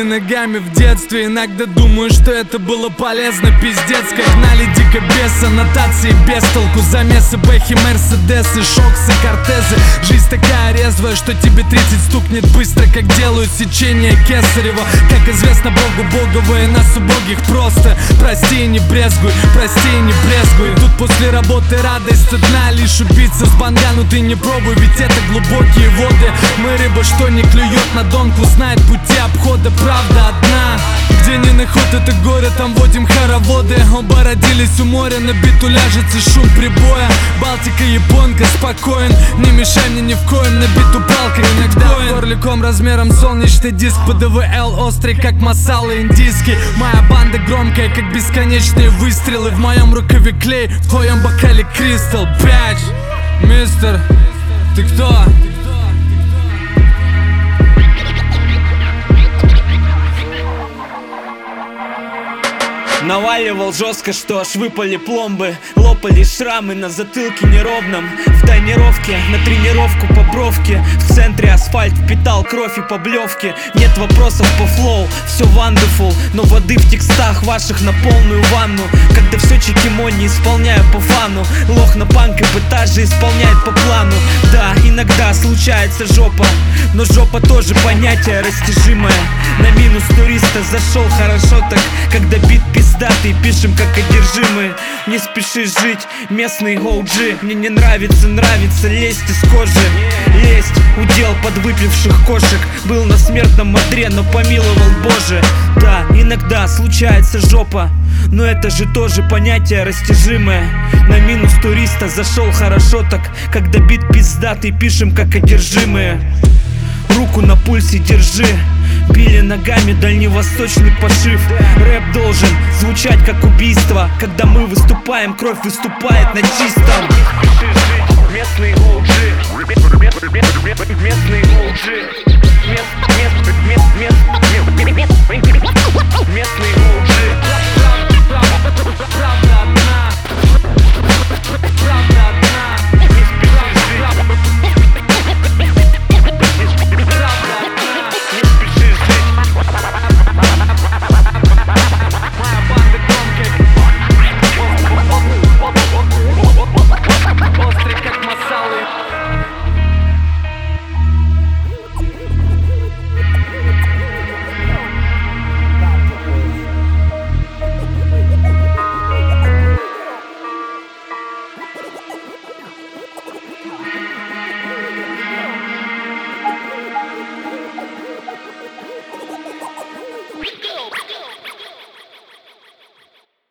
ногами в детстве. Иногда думаю, что это было полезно. Пиздец, как гнали дико без аннотации, без толку. Замесы, бэхи, мерседесы, шоксы, кортезы. Жизнь такая резвая, что тебе 30 стукнет быстро, как делают сечение Кесарева. Как известно Богу боговые, нас убогих просто прости и не брезгуй, прости и не брезгуй. Тут после работы радость одна, лишь убийца с бангану ты не пробуй, ведь это глубокие воды. Мы рыба, что не клюет на донку, знает пути обхода, правда одна. Где не наход это горе, там водим хороводы. Оба родились у моря, на биту ляжется шум прибоя. Балтика, японка, спокоен, не мешай мне ни в коем, на биту палкой иногда горликом размером солнечный диск. ПДВЛ острый, как масала индийский. Моя банда громкая, как бесконечные выстрелы. В моем рукаве клей, в твоем бокале кристалл. Бэч, мистер, ты кто? Наваливал жестко, что аж выпали пломбы. Лопались шрамы на затылке неровном. В тонировке, на тренировку по бровке. В центре асфальт впитал кровь и поблевки. Нет вопросов по флоу, все wonderful. Но воды в текстах ваших на полную ванну. Когда все чекимони исполняю по фану. Лох на панк эпатаже исполняет по плану. Да, иногда случается жопа, но жопа тоже понятие растяжимое. На минус туриста зашел хорошо так, когда бит пиздатый, пишем как одержимые. Не спеши жить, местный OG. Мне не нравится лезть из кожи. Лезть, удел подвыпивших кошек. Был на смертном одре, но помиловал Боже. Да, иногда случается жопа, но это же тоже понятие растяжимое. На минус туриста зашел хорошо так, когда бит пиздатый, пишем как одержимые. Руку на пульсе держи, били ногами дальневосточный пошив. Рэп должен звучать как убийство. Когда мы выступаем, кровь выступает на чистом. Местный OG, местный OG, местный OG.